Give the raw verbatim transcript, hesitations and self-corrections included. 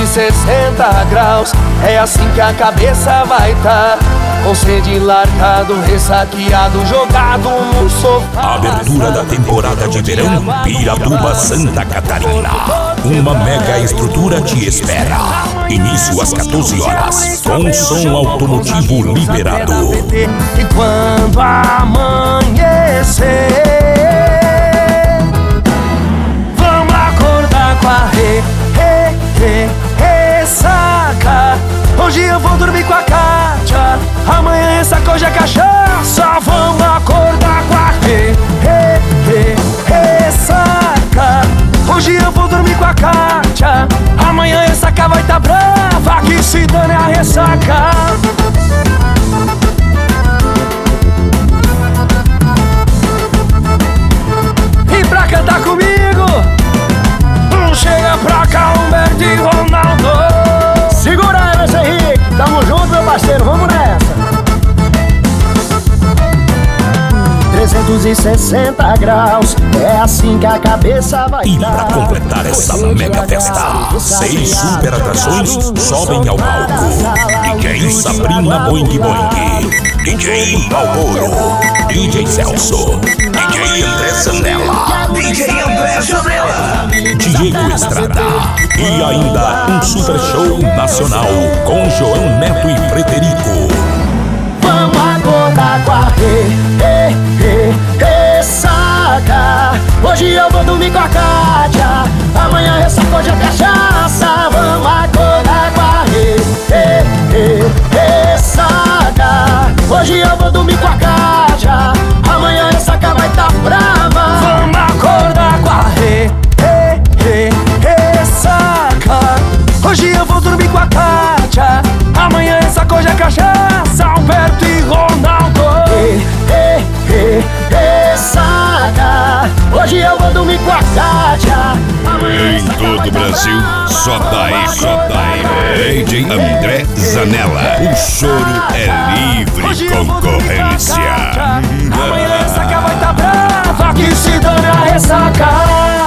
sessenta graus. É assim que a cabeça vai tá, com sede, largado, ressaqueado, jogado no sofá. Abertura da temporada de verão Piratuba, Santa Catarina. Uma mega estrutura te espera. Início às quatorze horas, com som automotivo liberado. E quando amanhecer, vamos acordar com a re, re, re, ressaca. Hoje eu vou dormir com a Kátia, amanhã ressaca, hoje é cachaça. Vamos acordar com a re, re, re, ressaca. Hoje eu vou dormir com a Kátia, amanhã ressaca vai tá brava, que se dane a ressaca. E pra cantar comigo, chega pra cá Humberto e Ronaldo. Segura aí, Zé Henrique, tamo junto, meu parceiro, vamos nessa. trezentos e sessenta graus, é assim que a cabeça vai E dar. pra completar essa mega festa, seis super atrações sobem ao palco. D J Sabrina Boing Boing, D J Malboro, D J Celso, D J André Zanella, D J André Zanella, Diego Estrada e ainda um super show nacional com João Neto e Frederico. Vamos acordar com a re, re, re, ressaca. Hoje eu vou dormir com a Kátia, amanhã ressaca, hoje é cachaça. Vamos acordar com a re, re, re, ressaca. Hoje eu vou dormir com a Kátia, amanhã ressaca vai tá brava. Vamos acordar com a re, re, re, ressaca. Hoje eu vou dormir com a Kátia, amanhã ressaca, hoje é cachaça. Alberto e Ronaldo. Re, re, re, ressaca. Hoje eu vou dormir com a Kátia, amanhã Em todo o Brasil, só daí, só daí. D J André Zanella. O choro é livre concorrência. Amanhã ressaca vai tá brava, que se dane a ressaca.